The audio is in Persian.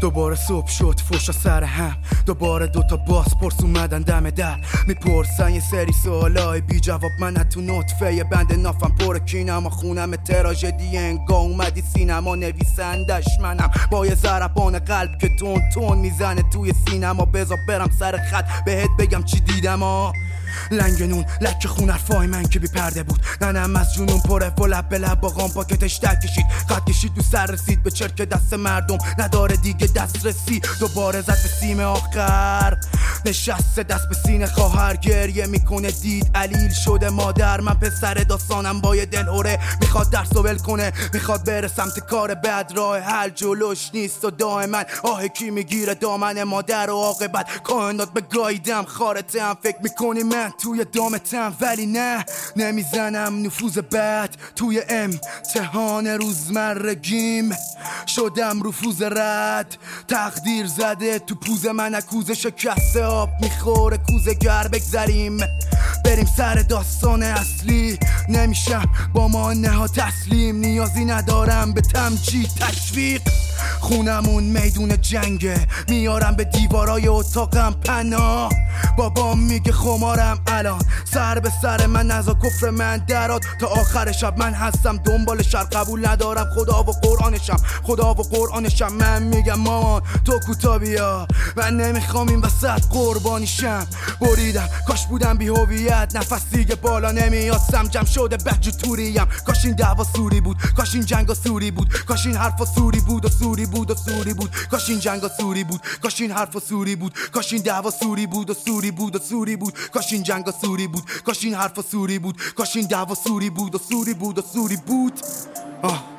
دوباره صبح شد فوشا سر هم، دوباره دوتا بازپرس اومدن دم در میپرسن یه سری سوالای بی جواب. من تو نطفه بند نافم پر کینم و خونم تراژدی انگا اومدی سینما. نویسندش منم با یه ضربان قلب که تون تون میزنه توی سینما. بذار برم سر خط بهت بگم چی دیدم لنگ نون لکه خون حرفای من که بی پرده بود. ننم از جنون پره و لب به لب باقام پاکتش در کشید. خط کشید تو سر رسید به چرک دست مردم نداره دیگه دسترسی. دوباره زد به سیم آخر نشسته دست به سینه خواهر گریه میکنه دید علیل شده مادر. من پسر داستانم با یه دلهوره میخواد درس و ول کنه، میخواد بره سمت کار بد. راه حل جلوش نیست و دائما آه کی میگیره دامن مادر و عاقبت کائنات به گاییدم خارتم. فکر میکنی من توی دامتم ولی نه نمیزنم نفوذ بد توی امتحان روزمرگیم. شدم رفوز رد تقدیر زده تو پوز من کوزه شکسته آب میخوره کوزه گر. بگذریم بریم سر داستان اصلی. نمیشم با مانه ها تسلیم، نیازی ندارم به تمجید تشویق. خونمون میدون جنگه میارم به دیوارای اتاقم پناه. بابام میگه خمارم الان سر به سر من نزا کفر من درات تا آخر شب. من هستم دنبال شر قبول ندارم خدا و قرآنشم. من میگم مامان تو کوتا بیا من نمیخوام این وسط قربانیشم. بریدم کاش بودم بی هویت نفس دیگه بالا نمیاد سمجم شده بچه توریم. کاش این دعوا سوری بود، کاش این جنگا سوری بود، کاش این حرفا سوری بود و سوری بود و سوری بود. کاش این جنگا سوری بود، کاش این حرفا سوری بود، کاش این دعوا سوری بود و سوری بود و سوری بود. کاش این جنگا سوری بود، کاش این حرفا سوری بود، کاش این دعوا سوری بود و سوری بود و سوری بود.